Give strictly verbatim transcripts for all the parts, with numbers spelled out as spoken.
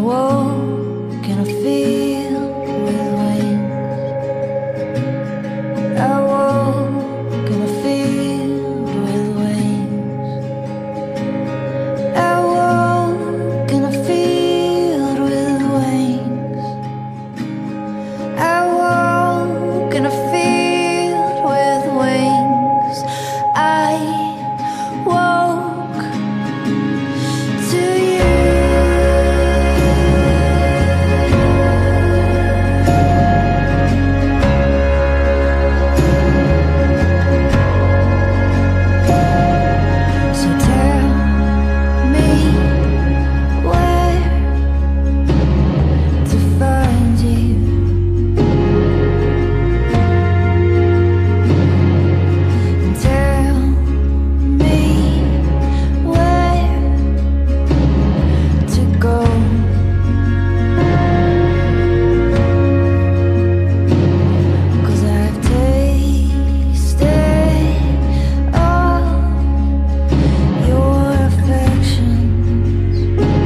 woke in a field with wings. I woke in a field with wings. I woke in a field with wings. I woke in a field with wings. I woke to you. So tell me where to find you. And tell me where to go. 'Cause I've tasted all your affections,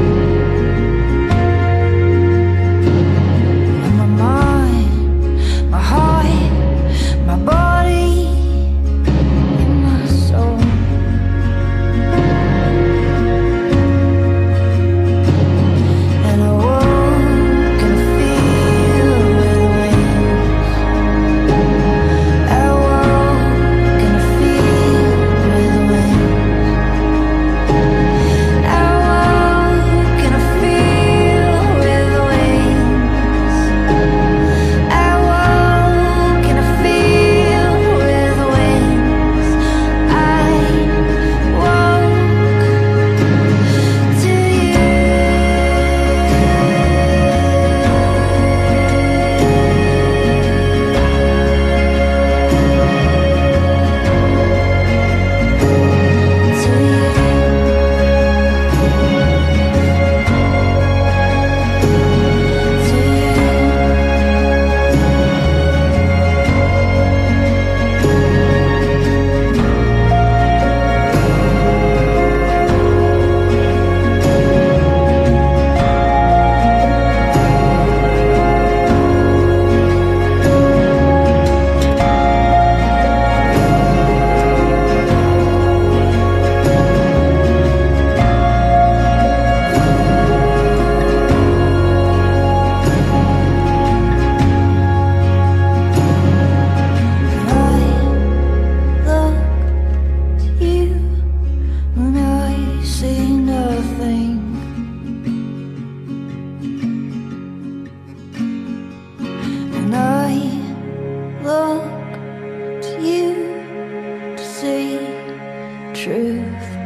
and my mind, my heart, my body, and my soul. And I woke in a field with wings. I woke in a field with wings. I woke in a field with wings. I woke in a field with wings. I woke to you. And I look to you to see truth.